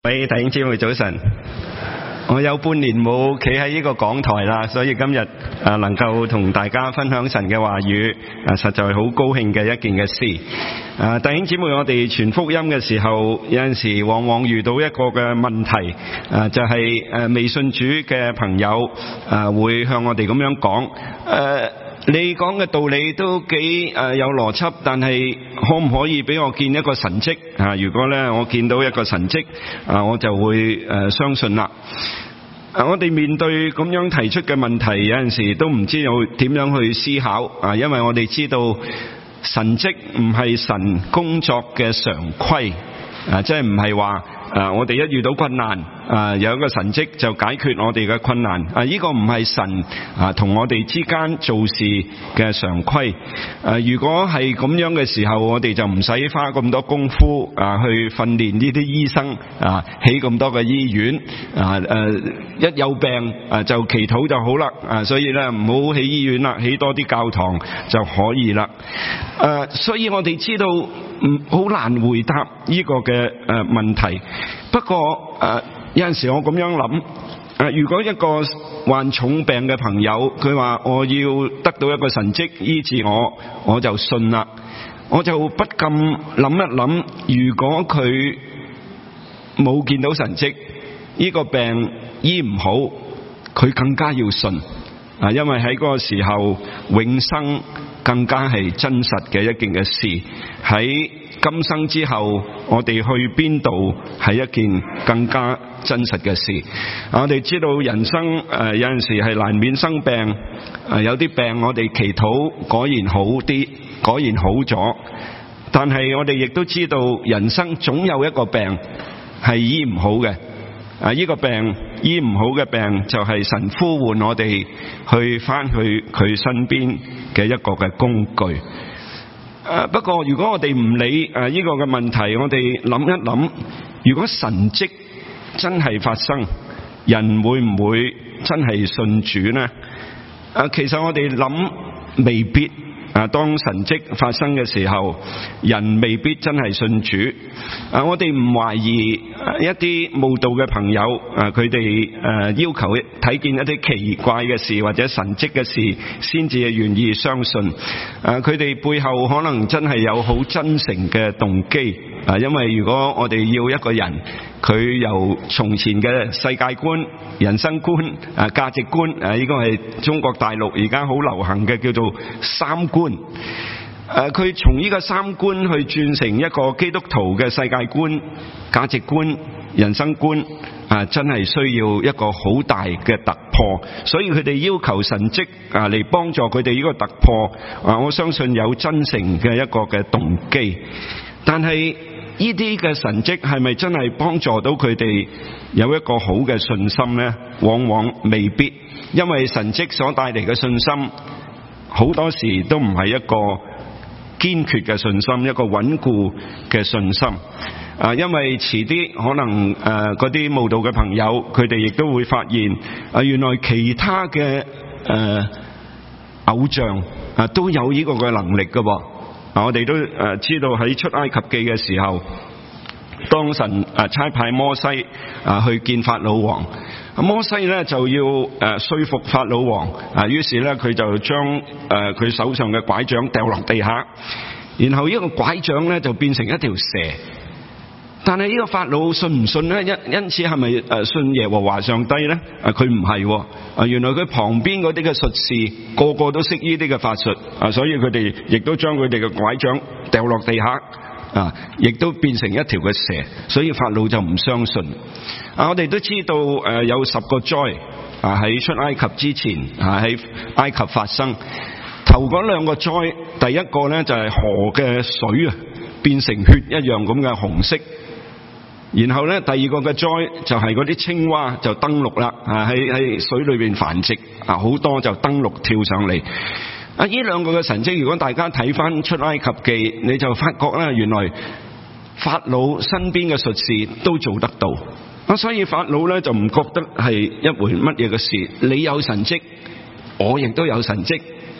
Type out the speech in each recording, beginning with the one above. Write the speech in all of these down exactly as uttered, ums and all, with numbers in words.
各位弟兄姊妹早晨，我有半年冇企喺呢個講台啦，所以今日啊能夠同大家分享神嘅話語，啊實在好高興嘅一件嘅事。啊弟兄姊妹，我哋傳福音嘅時候，有陣時往往遇到一個嘅問題，啊就係誒未信主嘅朋友啊會向我哋咁樣講，誒你講嘅道理都幾誒有邏輯，但係可唔可以俾我見一個神蹟啊？如果咧我見到一個神蹟啊，我就會誒相信啦。啊，我哋面對咁樣提出嘅問題，有陣時都唔知道點樣去思考啊，因為我哋知道神蹟唔係神工作嘅常規啊，即係唔係話啊我哋一遇到困難啊有一個神蹟就解決我哋嘅困難啊，呢個唔係神啊同我哋之間做事嘅常規啊。如果係咁樣嘅時候，我哋就唔使花咁多功夫啊去訓練呢啲醫生啊，起咁多嘅醫院啊，誒一有病啊就祈禱就好啦啊，所以咧唔好起醫院啦，起多啲教堂就可以啦。誒，所以我哋知道唔好難回答呢個嘅誒問題。不過誒有陣時我咁樣諗，誒如果一個患重病嘅朋友，佢話我要得到一個神蹟醫治我，我就信啦。我就不禁諗一諗，如果佢冇見到神蹟，呢個病醫唔好，佢更加要信啊，因為喺嗰個時候永生更加係真實嘅一件嘅事。喺今生之後，我哋去邊度係一件更加真實嘅事。我哋知道人生誒有陣時係難免生病，誒有啲病我哋祈禱果然好啲，果然好咗。但係我哋亦都知道人生總有一個病係醫唔好嘅。啊！呢個病醫唔好嘅病就係神呼喚我哋去翻去佢身邊嘅一個嘅工具。誒，不過如果我哋唔理誒呢個嘅問題，我哋諗一諗，如果神蹟真係發生，人會唔會真係信主呢？誒，其實我哋諗未必。啊！當神蹟發生嘅時候，人未必真係信主。啊！我哋唔懷疑一啲慕道嘅朋友，啊佢哋誒要求睇見一啲奇怪嘅事或者神蹟嘅事，先至係願意相信。啊！佢哋背後可能真係有好真誠嘅動機。啊！因為如果我哋要一個人，佢由從前嘅世界觀、人生觀、啊價值觀，啊呢個係中國大陸而家好流行嘅叫做三觀。誒，佢從呢個三觀去轉成一個基督徒嘅世界觀、價值觀、人生觀，啊，真係需要一個好大嘅突破。所以佢哋要求神蹟啊嚟幫助佢哋呢個突破。啊，我相信有真誠嘅一個嘅動機。但係呢啲嘅神蹟係咪真係幫助到佢哋有一個好嘅信心呢？往往未必，因為神蹟所帶嚟嘅信心，好多時都唔係一個堅決嘅信心，一個穩固嘅信心。啊，因為遲啲可能誒嗰啲慕道嘅朋友，佢哋亦都會發現啊，原來其他嘅誒、呃、偶像啊都有呢個嘅能力㗎喎。啊，我哋都誒知道喺出埃及記嘅時候，當神誒差派摩西啊去見法老王。摩西咧就要誒說服法老王啊，於是咧佢就將誒佢手上嘅拐杖掉落地下，然後呢個拐杖咧就變成一條蛇。但係呢個法老信唔信咧？因因此係咪誒信耶和華上帝咧？啊，佢唔係啊，原來佢旁邊嗰啲嘅術士個個都識呢啲嘅法術啊，所以佢哋亦都將佢哋嘅拐杖掉落地下。啊！亦都變成一條嘅蛇，所以法老就唔相信。啊！我哋都知道誒、呃、有十個災啊喺出埃及之前啊喺埃及發生。頭嗰兩個災，第一個咧就係、是、河嘅水啊變成血一樣咁嘅紅色。然後咧第二個嘅災就係嗰啲青蛙就登陸啦，啊喺喺水裏邊繁殖啊，好多就登陸跳上嚟。啊！呢兩個嘅神蹟，如果大家睇翻出埃及記，你就發覺咧，原來法老身邊嘅術士都做得到。啊，所以法老咧就唔覺得係一回乜嘢嘅事。你有神蹟，我亦都有神蹟。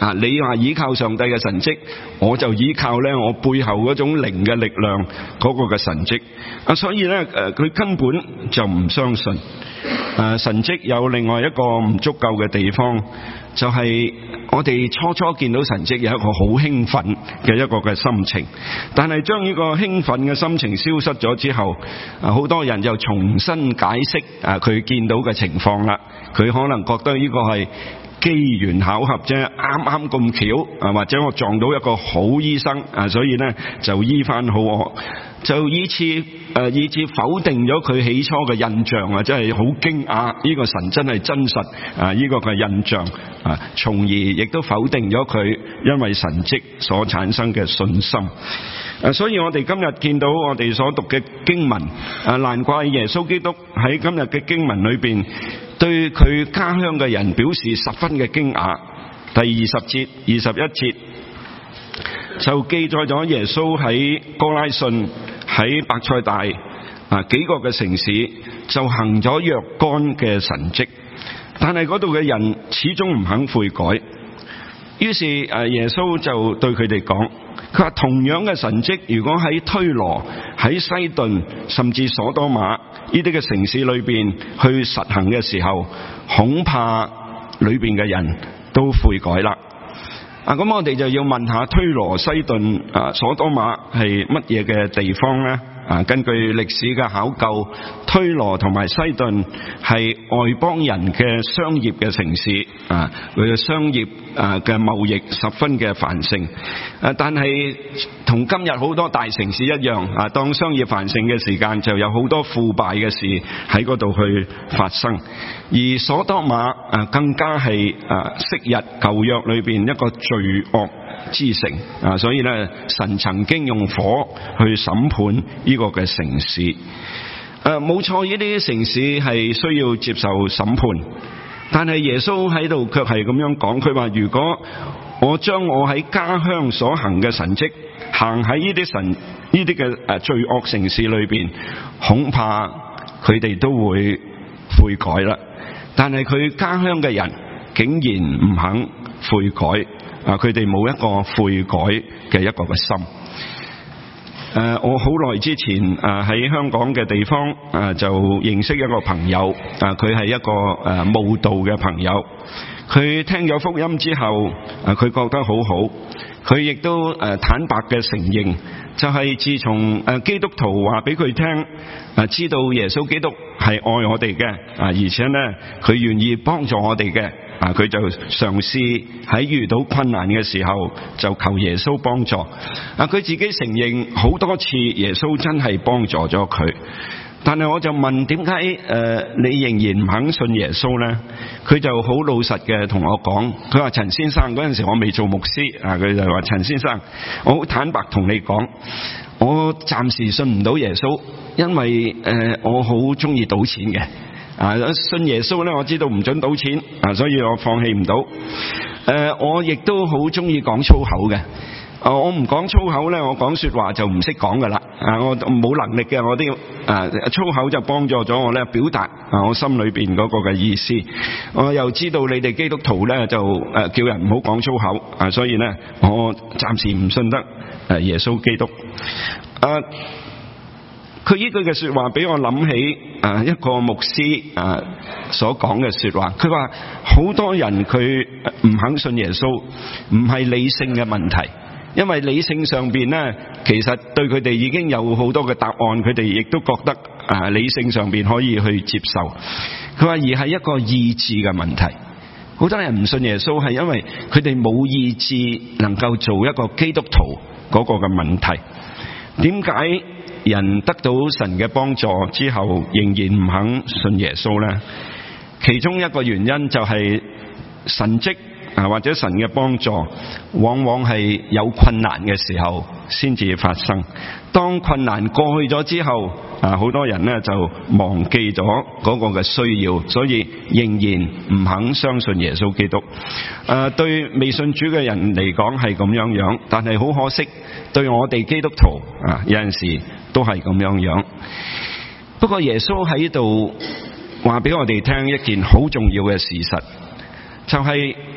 啊，你話依靠上帝嘅神蹟，我就依靠咧我背後嗰種靈嘅力量嗰個嘅神蹟。啊，所以咧誒，佢根本就唔相信。誒，神蹟有另外一個唔足夠嘅地方，就係我哋初初見到神蹟有一個好興奮嘅一個嘅心情，但係將呢個興奮嘅心情消失咗之後，啊，好多人就重新解釋啊佢見到嘅情況啦。佢可能覺得呢個係機緣巧合啫，啱啱咁巧啊，或者我撞到一個好醫生啊，所以呢就醫翻好我，就以此誒、呃、以致否定咗佢起初嘅印象啊，真係好驚訝，呢、這個神真係真實啊，呢、這個嘅印象啊，從而亦都否定咗佢因為神蹟所產生嘅信心。啊，所以我哋今日見到我哋所讀嘅經文啊，難怪耶穌基督喺今日嘅經文裏邊對佢家鄉嘅人表示十分嘅驚訝。第二十節、二十一節就記載咗耶穌喺哥拉汛、喺伯賽大啊幾個嘅城市就行咗若干嘅神蹟，但係嗰度嘅人始終唔肯悔改。於是誒耶穌就對佢哋講，佢話同樣嘅神蹟，如果喺推羅、喺西頓甚至所多瑪呢啲嘅城市裏邊去實行嘅時候，恐怕裏邊嘅人都悔改啦。啊，咁我哋就要問下推羅、西頓、啊所多瑪係乜嘢嘅地方呢？啊，根據歷史嘅考究，推羅同埋西頓係外邦人嘅商業嘅城市，啊，佢嘅商業啊嘅貿易十分嘅繁盛。啊，但係同今日好多大城市一樣，啊，當商業繁盛嘅時間，就有好多腐敗嘅事喺嗰度去發生。而所多瑪啊，更加係啊昔日舊約裏邊一個罪惡之城啊，所以咧神曾經用火去審判呢個嘅城市。誒，冇錯，呢啲城市係需要接受審判，但係耶穌喺度卻係咁樣講，佢話如果我將我喺家鄉所行嘅神蹟行喺呢啲神呢啲嘅誒罪惡城市裏邊，恐怕佢哋都會悔改啦。但係佢家鄉嘅人竟然唔肯悔改。啊！佢哋冇一個悔改嘅一個嘅心。誒、呃，我好耐之前誒喺、呃、香港嘅地方誒、呃、就認識一個朋友。啊，佢係一個誒慕道嘅朋友。佢聽咗福音之後，啊、呃，佢覺得好好。佢亦都誒、呃、坦白嘅承認，就係、是、自從誒、呃、基督徒話俾佢聽，啊、呃，知道耶穌基督係愛我哋嘅，啊、呃，而且呢佢願意幫助我哋嘅。啊！佢就嘗試喺遇到困難嘅時候就求耶穌幫助。啊！佢自己承認好多次耶穌真係幫助咗佢。但係我就問，點解誒你仍然唔肯信耶穌呢？佢就好老實嘅同我講，佢話陳先生，嗰陣時我未做牧師啊，佢就話陳先生，我好坦白同你講，我暫時信唔到耶穌，因為誒、呃、我好中意賭錢嘅。啊！信耶穌咧，我知道唔准賭錢啊，所以我放棄唔到。誒、呃，我亦都好中意講粗口嘅。啊，我唔講粗口咧，我講說話就唔識講噶啦。啊，我冇能力嘅，我都要啊粗口就幫助咗我咧表達啊我心裏邊嗰個嘅意思。我又知道你哋基督徒咧就誒、啊、叫人唔好講粗口啊，所以咧我暫時唔信得誒耶穌基督。啊。佢呢句嘅說話俾我諗起啊一個牧師啊所講嘅說話，佢話好多人佢唔肯信耶穌，唔係理性嘅問題，因為理性上邊呢，其實對佢哋已經有好多嘅答案，佢哋亦都覺得啊理性上邊可以去接受。佢話而係一個意志嘅問題，好多人唔信耶穌係因為佢哋冇意志能夠做一個基督徒嗰個嘅問題。點解人得到神嘅幫助之後仍然唔肯信耶穌呢？其中一個原因就係神蹟啊，或者神嘅幫助往往係有困難嘅時候先至發生。當困難過去咗之後啊，好多人呢就忘記咗嗰個嘅需要，所以仍然唔肯相信耶穌基督。誒、啊，對未信主嘅人嚟講係咁樣樣，但係好可惜，對我哋基督徒啊，有陣時都係咁樣樣。不過耶穌喺度話俾我哋聽一件好重要嘅事實，就係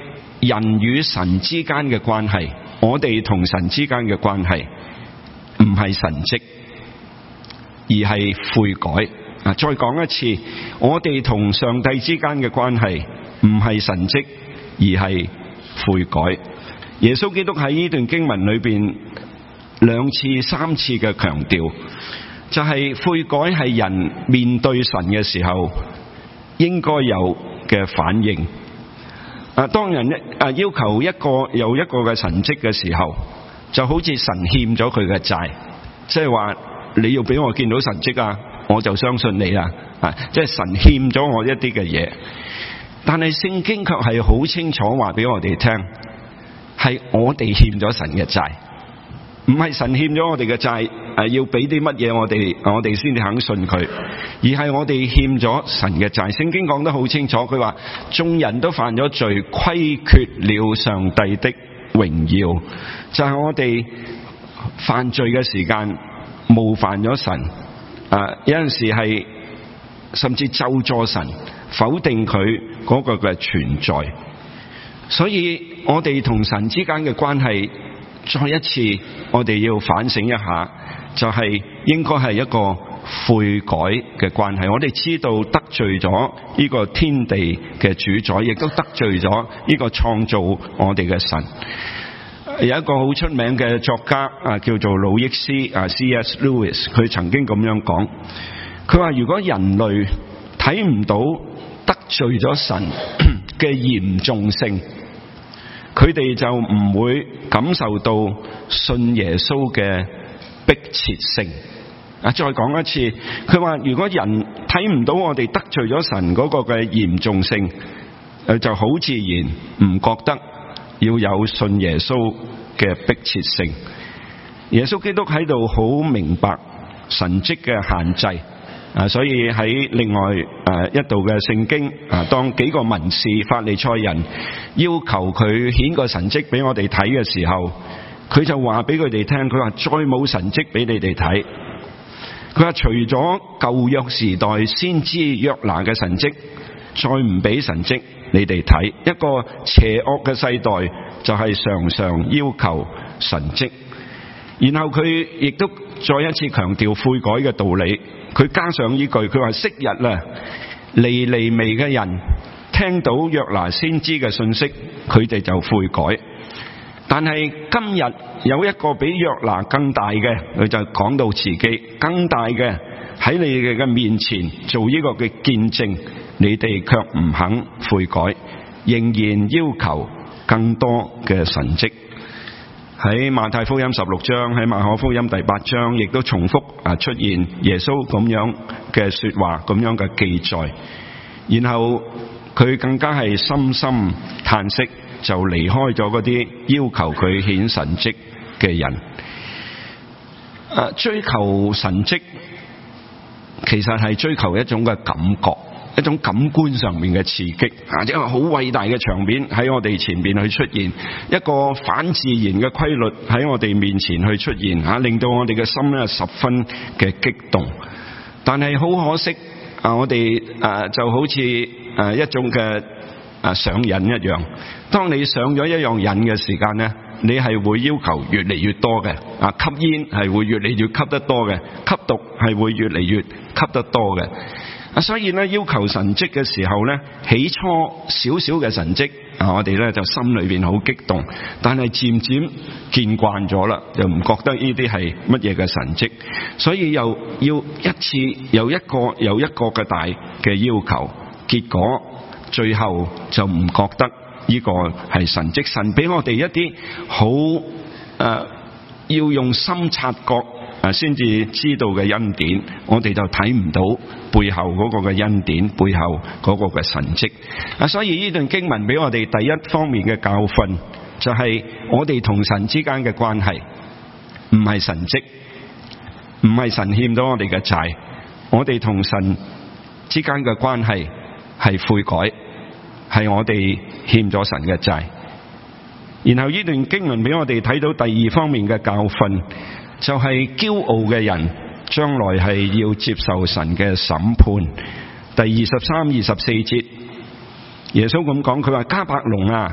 人與神之間嘅關係，我哋同神之間嘅關係唔係神蹟，而係悔改。啊，再講一次，我哋同上帝之間嘅關係唔係神蹟，而係悔改。耶穌基督喺呢段經文裏邊兩次、三次嘅強調，就係悔改係人面對神嘅時候應該有嘅反應。啊，當人啊要求一個又一個嘅神蹟嘅時候，就好似神欠咗佢嘅債，即係話你要俾我見到神蹟啊，我就相信你啊！啊，即係神欠咗我一啲嘅嘢。但係聖經卻係好清楚話俾我哋聽，係我哋欠咗神嘅債，唔係神欠咗我哋嘅債，誒要俾啲乜嘢我哋，我哋先至肯信佢，而係我哋欠咗神嘅債。聖經講得好清楚，佢話眾人都犯咗罪，虧缺了上帝的榮耀，就係、是、我哋犯罪嘅時間冒犯咗神，啊有陣時係甚至咒詛神，否定佢嗰個嘅存在。所以我哋同神之間嘅關係，再一次我哋要反省一下，就係應該係一個悔改嘅關係。我哋知道得罪咗呢個天地嘅主宰，亦都得罪咗呢個創造我哋嘅神。有一個好出名嘅作家啊，叫做魯益斯啊 C S Lewis， 佢曾經咁樣講，佢話如果人類睇唔到得罪咗神嘅嚴重性，佢哋就唔會感受到信耶穌嘅迫切性。啊，再講一次，佢話如果人睇唔到我哋得罪咗神嗰個嘅嚴重性，誒就好自然唔覺得要有信耶穌嘅迫切性。耶穌基督喺度好明白神蹟嘅限制。啊，所以喺另外誒一度嘅聖經啊，當幾個文士法利賽人要求佢顯個神蹟俾我哋睇嘅時候，佢就話俾佢哋聽，佢話再冇神蹟俾你哋睇。佢話除咗舊約時代先知約拿嘅神蹟，再唔俾神蹟你哋睇。一個邪惡嘅世代就係常常要求神蹟。然後佢亦都再一次強調悔改嘅道理。佢加上呢句，佢話昔日啊，尼尼微嘅人聽到約拿先知嘅信息，佢哋就悔改。但係今日有一個比約拿更大嘅，佢就講到自己更大嘅喺你哋嘅面前做呢個嘅見證，你哋卻唔肯悔改，仍然要求更多嘅神蹟。喺馬太福音十六章，喺馬可福音第八章，亦都重複啊出現耶穌咁樣嘅說話，咁樣嘅記載。然後佢更加係深深嘆息，就離開咗嗰啲要求佢顯神蹟嘅人。啊，追求神蹟其實係追求一種嘅感覺，一種感官上面嘅刺激啊！一個好偉大嘅場面喺我哋前面去出現，一個反自然嘅規律喺我哋面前去出現啊，令到我哋嘅心咧十分嘅激動。但係好可惜啊，我哋啊就好似誒一種嘅啊上癮一樣。當你上咗一樣癮嘅時間咧，你係會要求越嚟越多嘅啊，吸煙係會越嚟越吸得多嘅，吸毒係會越嚟越吸得多嘅。啊，所以咧要求神蹟嘅時候咧，起初少少嘅神蹟啊，我哋咧就心裏邊好激動，但係漸漸見慣咗啦，就唔覺得呢啲係乜嘢嘅神蹟，所以又要一次又一個又一個嘅大嘅要求，結果最後就唔覺得呢個係神蹟。神俾我哋一啲好誒要用心察覺啊，先至知道嘅恩典，我哋就睇唔到背後嗰個嘅恩典，背後嗰個嘅神蹟啊。所以呢段經文俾我哋第一方面嘅教訓，就係我哋同神之間嘅關係唔係神蹟，唔係神欠咗我哋嘅債，我哋同神之間嘅關係係悔改，係我哋欠咗神嘅債。然後呢段經文俾我哋睇到第二方面嘅教訓，就係驕傲嘅人將來係要接受神嘅審判。第二十三、二十四節，耶穌咁講，佢話加百農啊，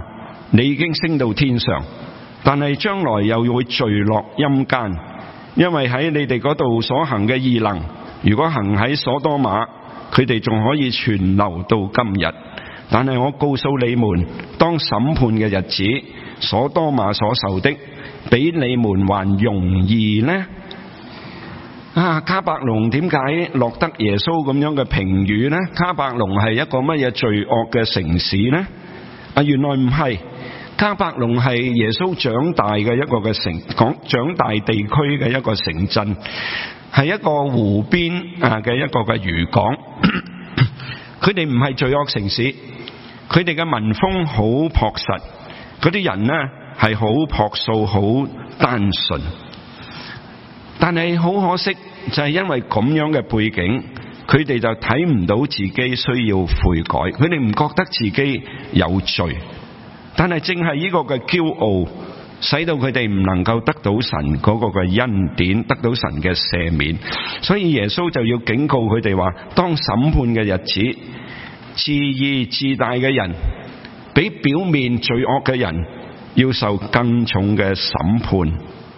你已經升到天上，但係將來又會墜落陰間，因為喺你哋嗰度所行嘅異能，如果行喺所多瑪，佢哋仲可以存留到今日。但係我告訴你們，當審判嘅日子，所多瑪所受的比你們還容易呢？啊，迦百農點解落得耶穌咁樣嘅評語呢？迦百農係一個乜嘢罪惡嘅城市呢？啊，原來唔係，迦百農係耶穌長大嘅一個嘅城，講長大地區嘅一個城鎮，係一個湖邊啊嘅一個嘅漁港。佢哋唔係罪惡城市，佢哋嘅民風好樸實，嗰啲人呢係好樸素、好單純。但係好可惜，就係因為咁樣嘅背景，佢哋就睇唔到自己需要悔改，佢哋唔覺得自己有罪。但係正係呢個嘅驕傲，使到佢哋唔能夠得到神嗰個嘅恩典，得到神嘅赦免。所以耶穌就要警告佢哋話，當審判嘅日子，自義自大嘅人比表面罪惡嘅人要受更重嘅審判。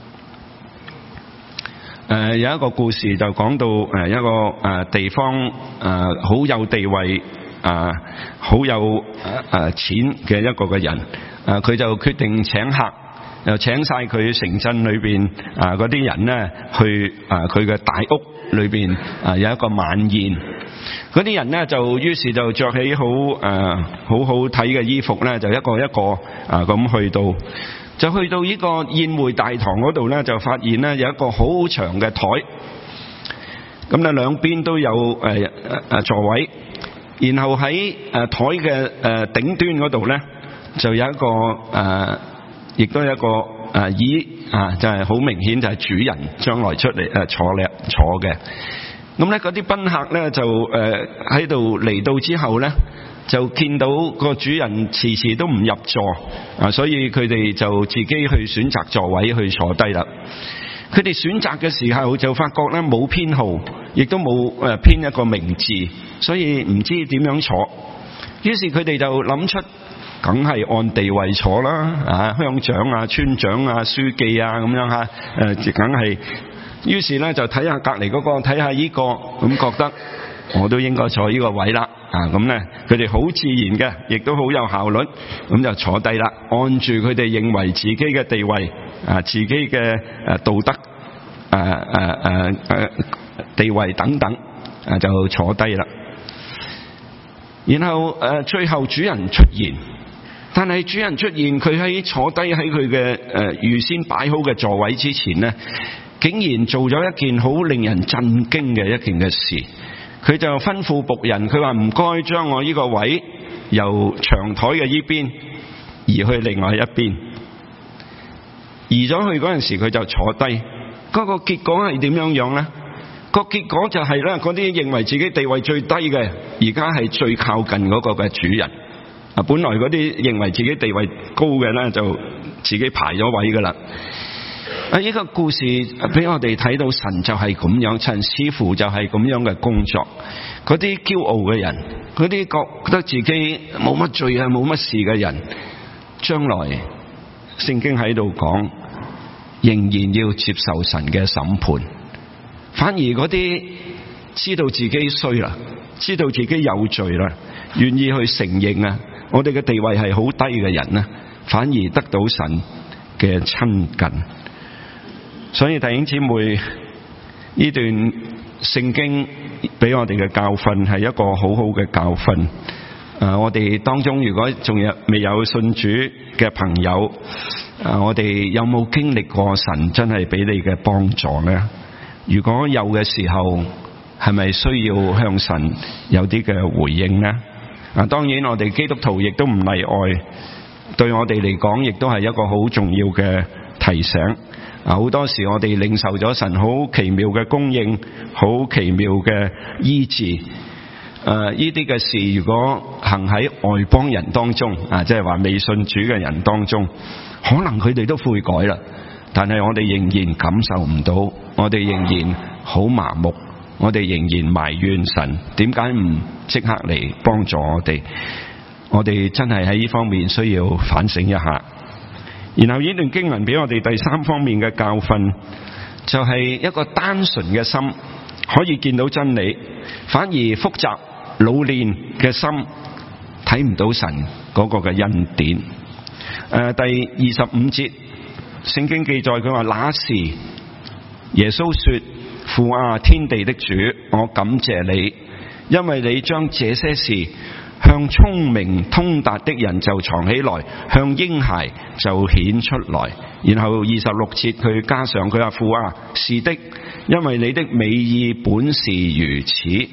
誒、呃，有一個故事就講到誒一個誒、呃、地方誒好、呃、有地位啊，好、呃、有誒、呃、錢嘅一個嘅人，誒、呃、佢就決定請客，又請晒佢城鎮裏邊啊嗰啲人呢去啊佢嘅大屋裏邊啊有一個晚宴。嗰啲人呢就於是就着起好誒、呃、好好睇嘅衣服呢，就一個一個啊咁、呃、去到。就去到呢個宴會大堂嗰度呢，就發現呢有一個好長嘅台，咁咧兩邊都有誒誒、呃、座位，然後喺誒台嘅誒頂端嗰度呢，就有一個誒，亦、呃、都有一個誒、呃、椅啊，就係、是、好明顯就係主人將來出嚟誒、呃、坐咧坐嘅。咁咧嗰啲賓客呢，就誒喺度嚟到之後呢，就見到個主人遲遲都唔入座啊，所以佢哋就自己去選擇座位去坐低啦。佢哋選擇嘅時候就發覺咧冇編號，亦都冇誒編一個名字，所以唔知點樣坐。於是佢哋就諗出，梗係按地位坐啦，啊鄉長啊、村長啊、書記啊咁樣吓，誒梗係。於是咧就睇下隔籬嗰個，睇下呢個，咁覺得我都應該坐呢個位啦。啊，咁咧佢哋好自然嘅，亦都好有效率，咁就坐低啦，按住佢哋認為自己嘅地位啊，自己嘅誒道德誒誒誒誒地位等等啊，就坐低啦。然後誒、呃、最後主人出現，但係主人出現，佢喺坐低喺佢嘅誒預先擺好嘅座位之前呢，竟然做咗一件好令人震驚嘅一件嘅事。佢就吩咐僕人，佢話唔該將我呢個位由長台嘅呢邊移去另外一邊。移咗去嗰陣時，佢就坐低。嗰個結果係點樣樣呢？個結果就係咧，嗰啲認為自己地位最低嘅，而家係最靠近嗰個嘅主人。啊，本來嗰啲認為自己地位高嘅咧，就自己排咗位噶啦。啊！呢個故事俾我哋睇到神就係咁樣，神似乎就係咁樣嘅工作。嗰啲驕傲嘅人，嗰啲覺得自己冇乜罪啊、冇乜事嘅人，將來聖經喺度講，仍然要接受神嘅審判。反而嗰啲知道自己衰啦，知道自己有罪啦，願意去承認啊，我哋嘅地位係好低嘅人呢，反而得到神嘅親近。所以弟兄姊妹，呢段聖經俾我哋嘅教訓係一個好好嘅教訓。誒，我哋當中如果仲有未有信主嘅朋友，誒，我哋有冇經歷過神真係俾你嘅幫助呢？如果有嘅時候，係咪需要向神有啲嘅回應呢？啊，當然我哋基督徒亦都唔例外，對我哋嚟講亦都係一個好重要嘅提醒。啊，好多時我哋領受咗神好奇妙嘅供應，好奇妙嘅醫治。誒、呃，呢啲嘅事如果行喺外邦人當中，啊，即係話未信主嘅人當中，可能佢哋都悔改啦，但係我哋仍然感受唔到，我哋仍然好麻木，我哋仍然埋怨神，點解唔即刻嚟幫助我哋？ 我哋真係喺呢方面需要反省一下。然後呢段經文俾我哋第三方面嘅教訓，就係一個單純嘅心可以見到真理，反而複雜老練嘅心睇唔到神嗰個嘅恩典。誒，第二十五節聖經記載佢話，那時耶穌說，父啊，天地的主，我感謝你，因為你將這些事向聰明通達的人就藏起來，向嬰孩就顯出來。然後二十六節佢加上佢話，父啊，是的，因為你的美意本是如此。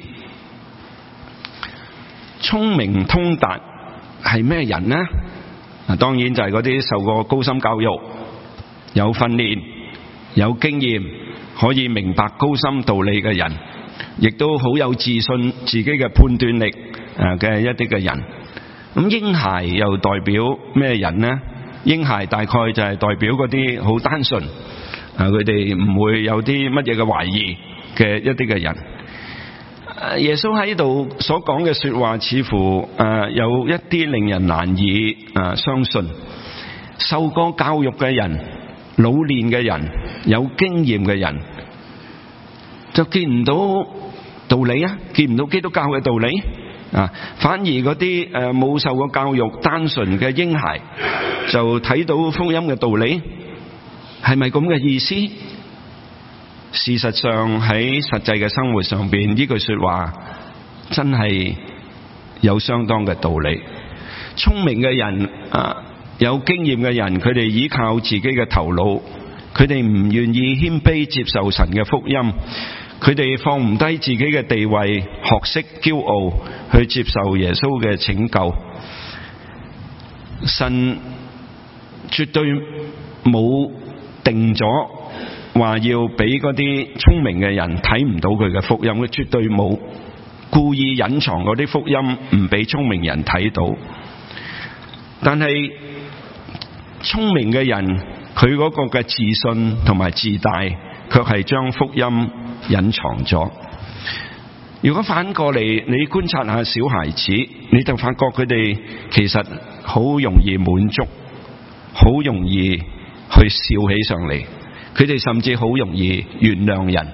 聰明通達係咩人呢？啊，當然就係嗰啲受過高深教育、有訓練、有經驗，可以明白高深道理嘅人，亦都好有自信自己嘅判斷力誒嘅一啲嘅人。咁嬰孩又代表咩人呢？嬰孩大概就係代表嗰啲好單純，啊，佢哋唔會有啲乜嘢嘅懷疑嘅一啲嘅人。耶穌喺度所講嘅說話，似乎誒有一啲令人難以誒相信。受過教育嘅人、老練嘅人、有經驗嘅人，就見唔到道理啊，見唔到基督教嘅道理啊，反而嗰啲誒冇受過教育、單純嘅嬰孩，就睇到福音嘅道理，係咪咁嘅意思？事實上喺實際嘅生活上邊，呢句說話真係有相當嘅道理。聰明嘅人啊，有經驗嘅人，佢哋依靠自己嘅頭腦，佢哋唔願意謙卑接受神嘅福音，佢哋放唔低自己嘅地位、學識、驕傲，去接受耶穌嘅拯救。神絕對冇定咗話要俾嗰啲聰明嘅人睇唔到佢嘅福音，佢絕對冇故意隱藏嗰啲福音唔俾聰明人睇到。但係聰明嘅人，佢嗰個嘅自信同埋自大，卻係將福音隱藏咗。如果反過嚟，你觀察下小孩子，你就發覺佢哋其實好容易滿足，好容易去笑起上嚟。佢哋甚至好容易原諒人。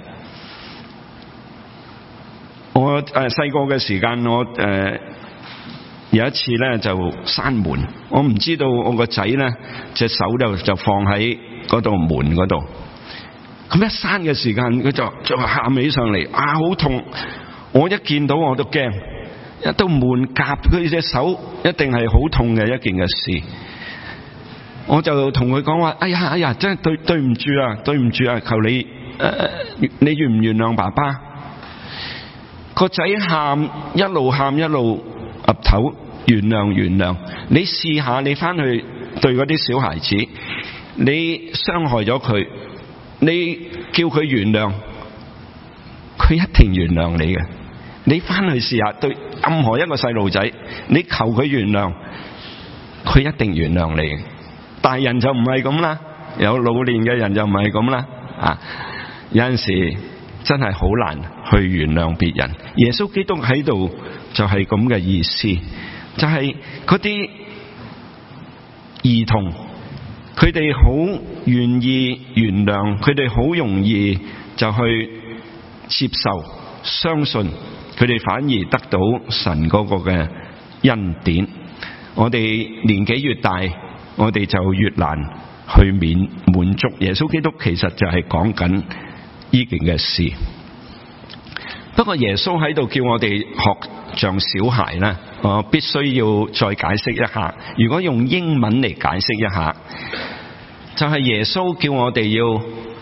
我誒細個嘅時間，我誒、呃、有一次咧就閂門，我唔知道我個仔咧隻手就就放喺嗰度門嗰度。咁一閂嘅時間，佢就就喊起上嚟，啊好痛！我一見到我都驚，一到門夾佢隻手，一定係好痛嘅一件嘅事。我就同佢講話，哎呀哎呀，真係對對唔住啊，對唔住啊，求你誒、呃，你原唔原諒爸爸？個仔喊，一路喊一路岌頭，原諒原諒。你試下，你翻去對嗰啲小孩子，你傷害咗佢，你叫佢原諒，佢一定原諒你嘅。你翻去試下，對任何一個細路仔，你求佢原諒，佢一定原諒你。大人就唔係咁啦，有老練嘅人就唔係咁啦。啊，有陣時真係好難去原諒別人。耶穌基督喺度就係咁嘅意思，就係嗰啲兒童，佢哋好願意原諒，佢哋好容易就去接受、相信，佢哋反而得到神嗰個嘅恩典。我哋年紀越大，我哋就越難去免滿足。耶穌基督其實就係講緊呢件嘅事。不過耶穌喺度叫我哋學像小孩咧，我必須要再解釋一下。如果用英文嚟解釋一下，就係耶穌叫我哋要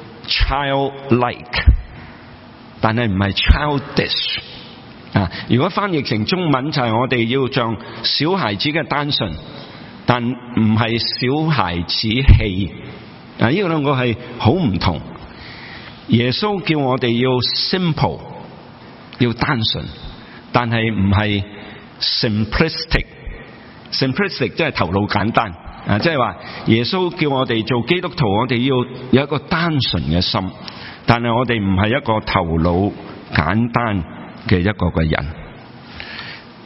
childlike， 但係唔係 childish 啊。如果翻譯成中文就係我哋要像小孩子嘅單純，但唔係小孩子氣啊！呢個兩個係好唔同。耶穌叫我哋要 simple， 要單純，但係唔係 simplistic。simplistic 即係頭腦簡單啊！即係話耶穌叫我哋做基督徒，我哋要有一個單純嘅心，但係我哋唔係一個頭腦簡單嘅一個嘅人。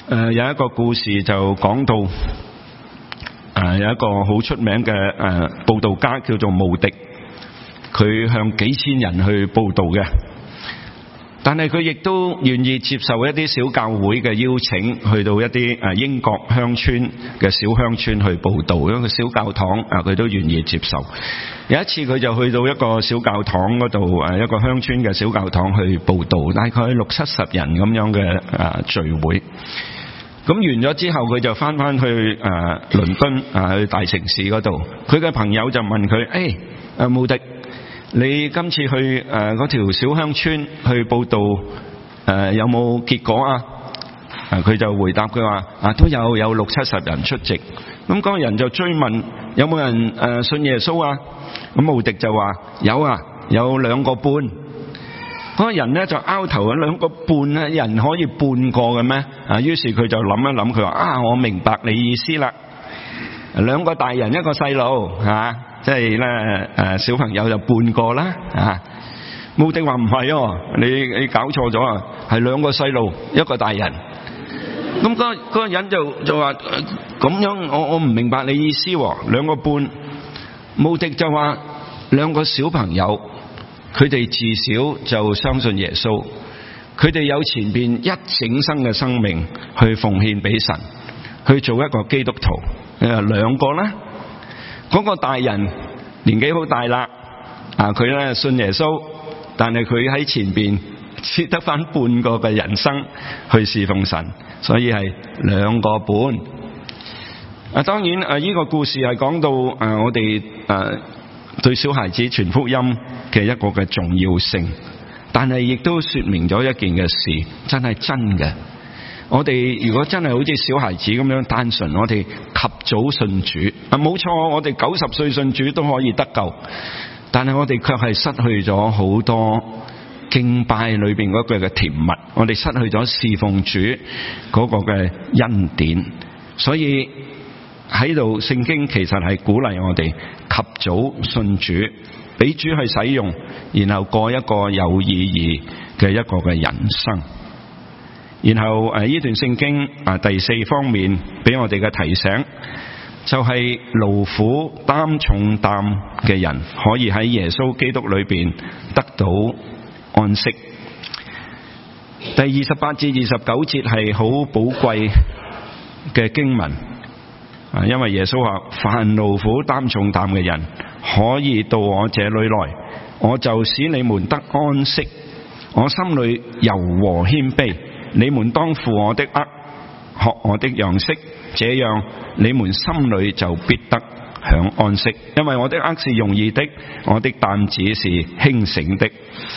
誒有一個故事就講到誒有一個好出名嘅誒佈道家叫做慕迪，佢向幾千人去佈道嘅，但係佢亦都願意接受一啲小教會嘅邀請，去到一啲誒英國鄉村嘅小鄉村去佈道，一個小教堂啊，佢都願意接受。有一次佢就去到一個小教堂嗰度，誒一個鄉村嘅小教堂去佈道，大概六七十人咁樣嘅誒聚會。咁完咗之後，佢就翻翻去誒倫敦啊，去大城市嗰度。佢嘅朋友就問佢：誒誒慕迪，你今次去誒嗰條小鄉村去佈道誒有冇結果啊？啊佢就回答佢話：啊都有有六七十人出席。咁嗰個人就追問：有冇人誒信耶穌啊？咁慕迪就話：有啊，有兩個半。嗰個人咧就拗頭，兩個半咧人可以半個嘅咩？啊，於是佢就諗一諗，佢話：啊，我明白你意思啦，兩個大人一個細路，嚇，即係咧誒小朋友就半個啦，啊。慕迪話唔係喎，你你搞錯咗啊，係兩個細路一個大人。咁嗰嗰個人就就話：咁樣我我唔明白你意思喎，兩個半。慕迪就話：兩個小朋友。佢哋自小就相信耶穌，佢哋有前邊一整生嘅生命去奉獻俾神，去做一個基督徒。誒兩個啦，嗰個大人年紀好大啦，啊佢咧信耶穌，但係佢喺前邊只得翻半個嘅人生去侍奉神，所以係兩個半。啊當然啊呢個故事係講到誒我哋誒對小孩子傳福音嘅一個嘅重要性，但係亦都說明咗一件嘅事，真係真嘅。我哋如果真係好似小孩子咁樣單純，我哋及早信主啊，冇錯，我哋九十歲信主都可以得救，但係我哋卻係失去咗好多敬拜裏邊嗰句嘅甜蜜，我哋失去咗侍奉主嗰個嘅恩典。所以喺度聖經其實係鼓勵我哋及早信主，俾主去使用，然後過一個有意義嘅一個嘅人生。然後誒呢段聖經啊第四方面俾我哋嘅提醒，就係勞苦擔重擔嘅人可以喺耶穌基督裏邊得到安息。第二十八至二十九節係好寶貴嘅經文。啊，因為耶穌話：凡勞苦擔重擔嘅人，可以到我這裏來，我就使你們得安息。我心裏柔和謙卑，你們當負我的軛，學我的樣式，這樣你們心裏就必得享安息。因為我的軛是容易的，我的擔子是輕省的。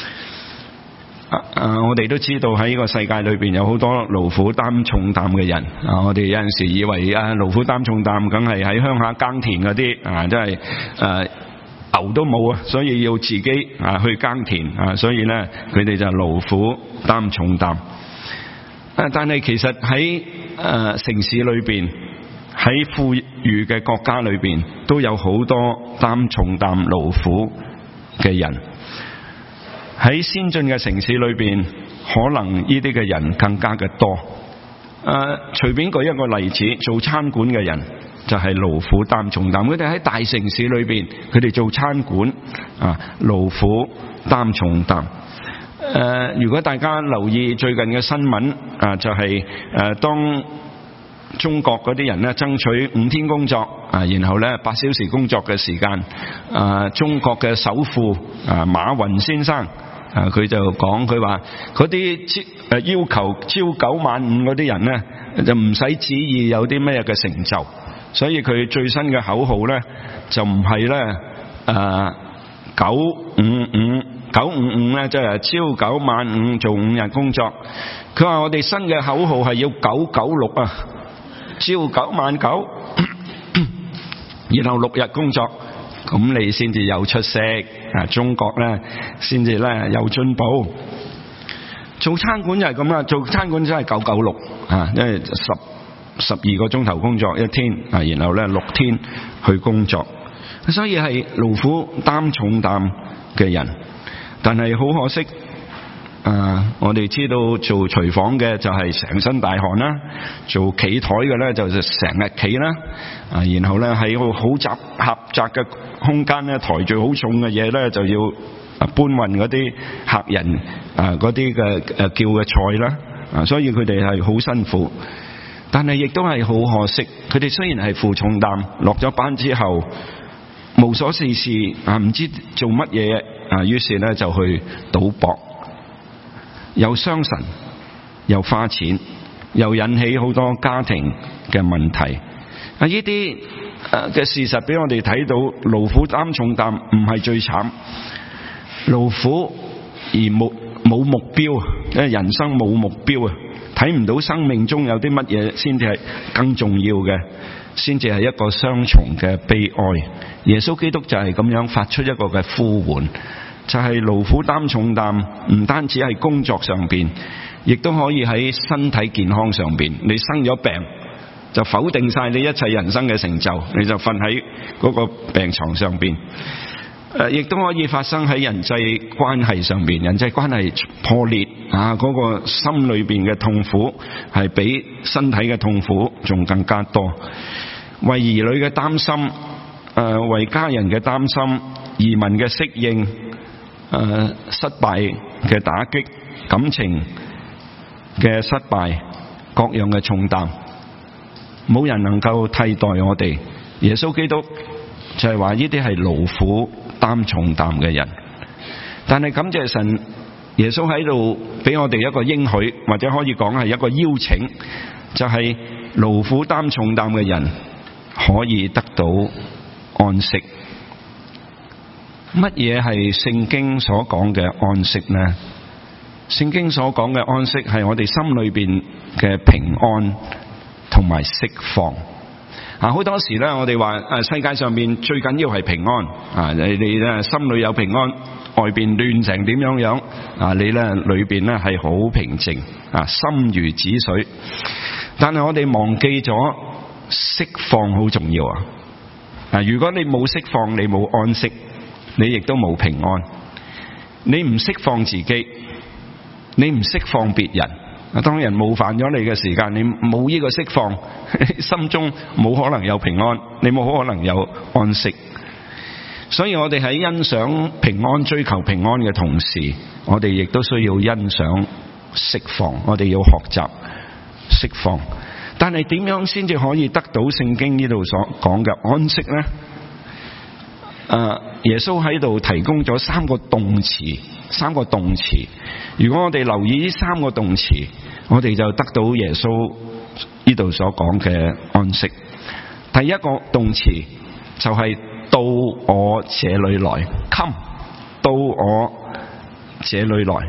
啊！我哋都知道喺呢個世界裏邊有好多勞苦擔重擔嘅人啊！我哋有陣時以為啊，勞苦擔重擔梗係喺鄉下耕田嗰啲啊，即係誒牛都冇啊，所以要自己啊去耕田啊，所以咧佢哋就勞苦擔重擔。啊！但係其實喺誒、啊、城市裏邊，喺富裕嘅國家裏邊，都有好多擔重擔勞苦嘅人。喺先進嘅城市裏邊，可能呢啲嘅人更加嘅多。誒、呃，隨便舉一個例子，做餐館嘅人就係勞苦擔重擔。佢哋喺大城市裏邊，佢哋做餐館啊，勞苦擔重擔。誒、呃，如果大家留意最近嘅新聞啊，就係、是、誒、呃、當中國嗰啲人咧爭取五天工作啊，然後咧八小時工作嘅時間。啊，中國嘅首富啊馬雲先生。啊！佢就講佢話嗰啲誒要求朝九晚五嗰啲人咧，就唔使旨意有啲咩嘅成就，所以佢最新嘅口號咧就唔係咧誒九五五九五五咧，即係朝九晚五做五日工作。佢話我哋新嘅口號係要九九六啊，朝九晚九，然後六日工作。咁你先至有出息啊！中國咧先至咧有進步。做餐館就係咁啦，做餐館真係九九六啊，因為十十二個鐘頭工作一天啊，然後咧六天去工作，所以係勞苦擔重擔嘅人。但係好可惜， 啊，我哋知道做廚房嘅就係成身大汗啦，做企台嘅咧就成日企啦，啊，然後咧喺個好窄狹窄嘅空間咧抬住好重嘅嘢咧就要啊搬運嗰啲客人啊嗰啲嘅誒叫嘅菜啦，啊，所以佢哋係好辛苦，但係亦都係好可惜，佢哋雖然係負重擔，落咗班之後無所事事啊，唔知做乜嘢啊，於是咧就去賭博。又傷神，又花錢，又引起好多家庭嘅問題。啊，呢啲嘅事實俾我哋睇到，勞苦擔重擔唔係最慘，勞苦而冇冇目標，因為人生冇目標啊，睇唔到生命中有啲乜嘢先至係更重要嘅，先至係一個雙重嘅悲哀。耶穌基督就係咁樣發出一個嘅呼喚。就係勞苦擔重擔，唔單止係工作上邊，亦都可以喺身體健康上邊。你生咗病，就否定晒你一切人生嘅成就，你就瞓喺嗰個病床上邊。誒，亦都可以發生喺人際關係上邊，人際關係破裂啊，嗰個心裏邊嘅痛苦係比身體嘅痛苦仲更加多。為兒女嘅擔心，誒，為家人嘅擔心，移民嘅適應。誒、呃，失敗嘅打擊，感情嘅失敗，各樣嘅重擔，冇人能夠替代我哋。耶穌基督就係話呢啲係勞苦擔重擔嘅人，但係感謝神，耶穌喺度俾我哋一個應許，或者可以講係一個邀請，就係、是、勞苦擔重擔嘅人可以得到安息。乜嘢係聖經所講嘅安息呢？聖經所講嘅安息係我哋心裏邊嘅平安同埋釋放。啊，好多時咧，我哋話誒，世界上面最緊要係平安。啊，你你咧心裏有平安，外邊亂成點樣樣，啊，你咧裏邊咧係好平靜，啊，心如止水。但係我哋忘記咗釋放好重要啊！啊，如果你冇釋放，你冇安息。你亦都冇平安，你唔釋放自己，你唔釋放別人，啊，當人冒犯咗你嘅時間，你冇呢個釋放，心中冇可能有平安，你冇可能有安息。所以我哋喺欣賞平安、追求平安嘅同時，我哋亦都需要欣賞釋放，我哋要學習釋放。但係點樣先至可以得到聖經呢度所講嘅安息呢？誒，耶穌喺度提供咗三個動詞，三個動詞。如果我哋留意呢三個動詞，我哋就得到耶穌呢度所講嘅安息。第一個動詞就係到我這裏來 ，come， 到我這裏來。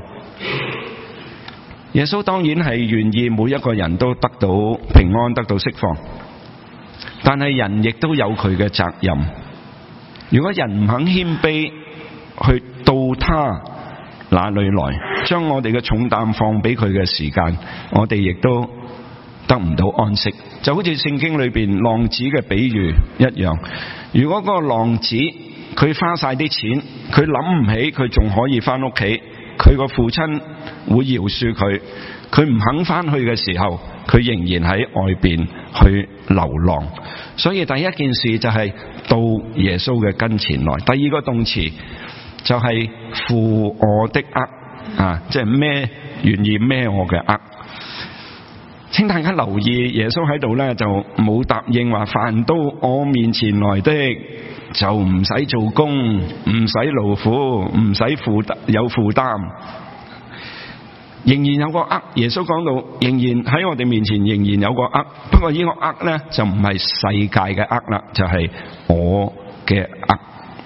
耶穌當然係願意每一個人都得到平安，得到釋放，但係人亦都有佢嘅責任。如果人唔肯謙卑去到他那裏來，將我哋嘅重擔放俾佢嘅時間，我哋亦都得唔到安息。就好似聖經裏邊浪子嘅比喻一樣，如果嗰個浪子佢花晒啲錢，佢諗唔起佢仲可以翻屋企，佢個父親會饒恕佢，佢唔肯翻去嘅時候，佢仍然喺外邊去流浪。所以第一件事就係到耶穌嘅跟前來。第二個動詞就係負我的軛啊，即係孭，願意孭我嘅軛。請大家留意，耶穌喺度呢就冇答應話凡到我面前來的就唔使做工，唔使勞苦，唔使負有負擔。仍然有個軛，耶穌講到仍然喺我哋面前仍然有個軛，不過呢個軛呢就唔係世界嘅軛啦，就係我嘅軛。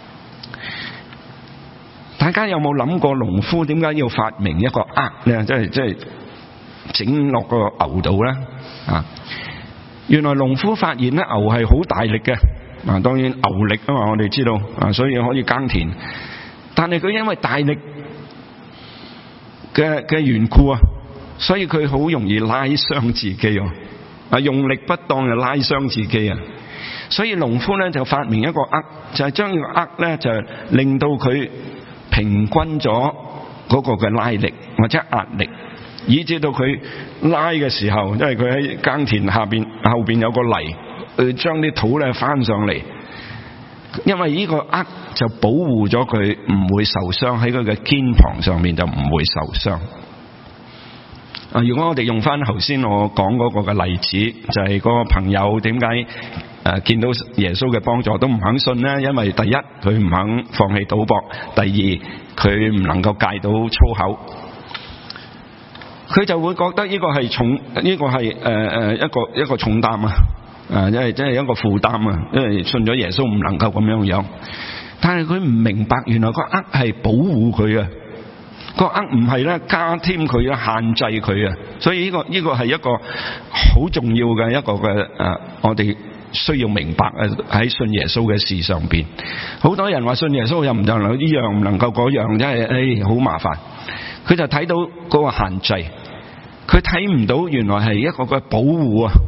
大家有冇諗過農夫點解要發明一個軛呢？即係即係整落個牛度呢？啊！原來農夫發現咧，牛係好大力嘅，啊，當然牛力啊嘛，我哋知道啊，所以可以耕田。但係佢因為大力嘅嘅緣故啊，所以佢好容易拉傷自己啊！啊，用力不當就拉傷自己啊！所以農夫咧就發明一個軛，就係將呢個軛咧就令到佢平均咗嗰個嘅拉力或者壓力，以至到佢拉嘅時候，因為佢喺耕田下邊後邊有個泥，去將啲土咧翻上嚟。因為呢個軛就保護咗佢唔會受傷，喺佢嘅肩膀上面就唔會受傷。啊，如果我哋用翻頭先我講嗰個嘅例子，就係、是、嗰個朋友點解誒見到耶穌嘅幫助都唔肯信呢？因為第一佢唔肯放棄賭博，第二佢唔能夠戒到粗口，佢就會覺得呢個係重，呢、這個係誒誒一個一個重擔啊！啊，因為真係一個負擔啊！因為信咗耶穌唔能夠咁樣樣，但係佢唔明白，原來個軛係保護佢啊，個軛唔係咧加添佢啊，限制佢啊，所以呢個呢個係一個好重要嘅一個嘅誒，我哋需要明白啊！喺信耶穌嘅事上邊，好多人話信耶穌又唔能夠呢樣唔能夠嗰樣，真係誒好麻煩。佢就睇到嗰個限制，佢睇唔到原來係一個嘅保護啊！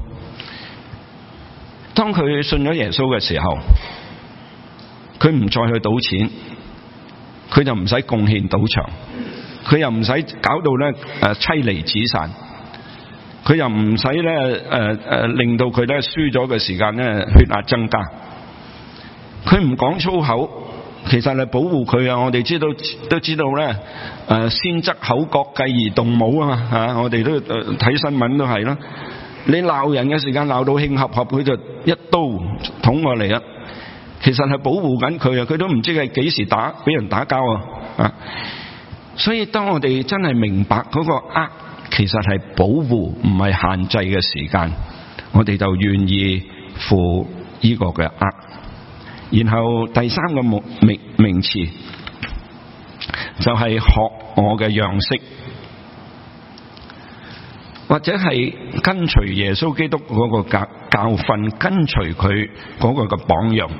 當佢信咗耶穌嘅時候，佢唔再去賭錢，佢就唔使貢獻賭場，佢又唔使搞到咧誒妻離子散，佢又唔使咧誒誒令到佢咧輸咗嘅時間咧血壓增加。佢唔講粗口，其實係保護佢啊！我哋知道都知道咧誒先則口角，繼而動武啊嘛嚇！我哋都睇新聞都係啦。你鬧人嘅時間鬧到興合合，佢就一刀捅過嚟啊！其實係保護緊佢啊，佢都唔知係幾時打俾人打交啊！啊！所以當我哋真係明白嗰個軛其實係保護，唔係限制嘅時間，我哋就願意負呢個嘅軛。然後第三個名名名詞就係學我嘅樣式。或者係跟隨耶穌基督嗰個教教訓，跟隨佢嗰個嘅榜樣。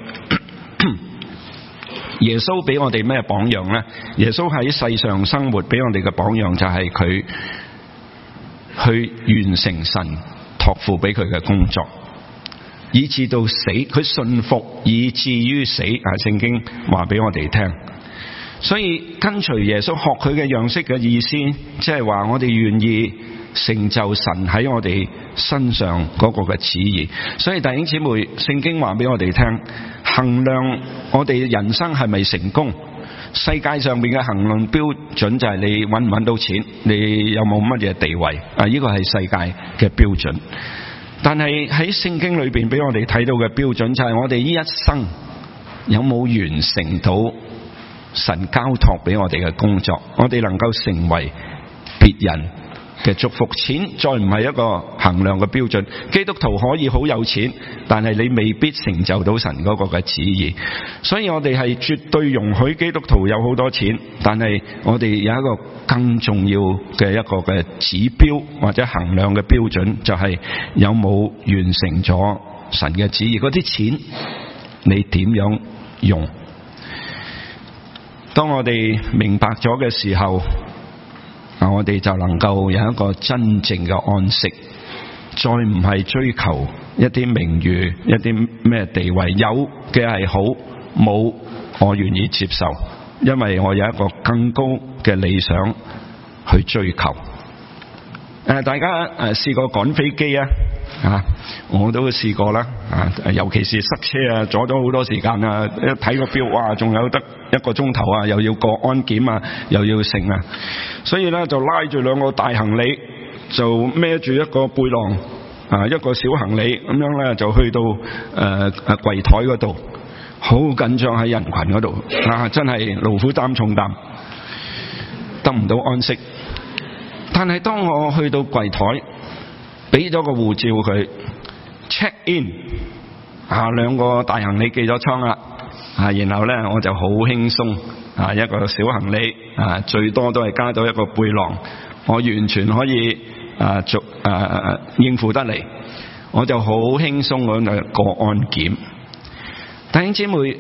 耶穌俾我哋咩榜樣呢？耶穌喺世上生活俾我哋嘅榜樣就係佢去完成神託付俾佢嘅工作，以至到死，佢信服以至於死。啊，聖經話俾我哋聽。所以跟隨耶穌學佢嘅樣式嘅意思，即係話我哋願意成就神喺我哋身上嗰個嘅旨意。所以弟兄姊妹，聖經話俾我哋聽，衡量我哋人生係咪成功，世界上面嘅衡量標準就係你搵唔搵到錢，你有冇乜嘢地位啊？呢個係世界嘅標準。但係喺聖經裏邊俾我哋睇到嘅標準就係我哋呢一生有冇完成到神交託俾我哋嘅工作，我哋能夠成為別人嘅祝福。錢再唔係一個衡量嘅標準。基督徒可以好有錢，但係你未必成就到神嗰個嘅旨意。所以我哋係絕對容許基督徒有好多錢，但係我哋有一個更重要嘅一個嘅指標或者衡量嘅標準，就係有冇完成咗神嘅旨意。嗰啲錢你點樣用？當我哋明白咗嘅時候，啊，我哋就能夠有一個真正嘅安息，再唔係追求一啲名譽、一啲咩地位。有嘅係好，冇我願意接受，因為我有一個更高嘅理想去追求。誒，大家誒試過趕飛機啊？啊，我都試過啦。啊，尤其是塞車啊，阻咗好多時間啊！一睇個表，哇，仲有得一個鐘頭啊，又要過安檢啊，又要剩啊，所以咧就拉住兩個大行李，就孭住一個背囊啊，一個小行李咁樣咧，就去到誒誒櫃台嗰度，好緊張喺人群嗰度啊，真係勞苦擔重擔，得唔到安息。但係當我去到櫃台，俾咗個護照佢 check in 啊，兩個大行李寄咗倉啦啊，然後咧我就好輕鬆啊，一個小行李啊，最多都係加到一個背囊，我完全可以啊做啊，啊應付得嚟，我就好輕鬆咁就過安檢。弟兄姊妹，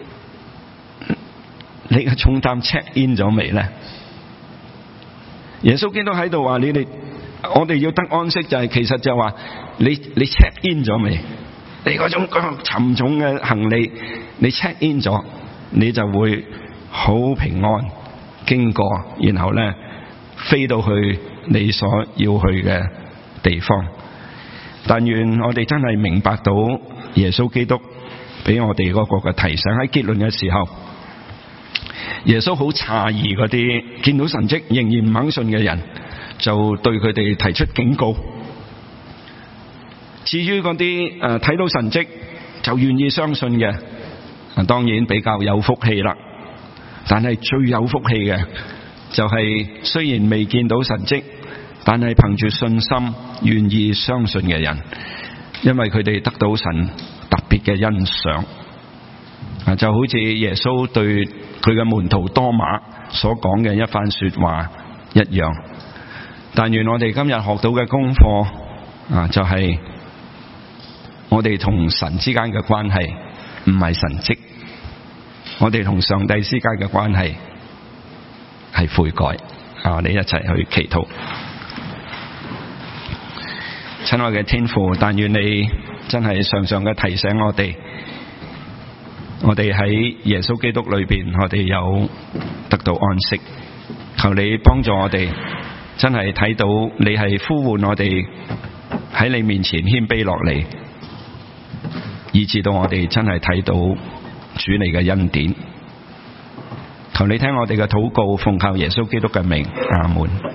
你嘅重擔 check in 咗未咧？耶穌基督喺度話：你哋，我哋要得安息，就係其實就係話你你 check in 咗未？你嗰種沉重嘅行李，你 check in 咗，你就會好平安經過，然後呢飛到去你所要去嘅地方。但願我哋真係明白到耶穌基督俾我哋嗰個嘅提醒。喺結論嘅時候，耶穌好詫異嗰啲見到神蹟仍然唔肯信嘅人，就對佢哋提出警告。至於嗰啲誒睇到神蹟就願意相信嘅，當然比較有福氣啦。但係最有福氣嘅就係雖然未見到神蹟，但係憑住信心願意相信嘅人，因為佢哋得到神特別嘅欣賞。啊，就好似耶穌對佢嘅門徒多馬所講嘅一番說話一樣。但願我哋今日學到嘅功課啊，就係我哋同神之間嘅關係唔係神蹟，我哋同上帝之間嘅關係係悔改。啊，我哋一齊去祈禱。親愛嘅天父，但願你真係常常嘅提醒我哋，我哋喺耶穌基督裏邊，我哋有得到安息。求你幫助我哋，真係睇到你係呼喚我哋喺你面前謙卑落嚟，以至到我哋真係睇到主你嘅恩典。求你聽我哋嘅禱告，奉靠耶穌基督嘅名，阿門。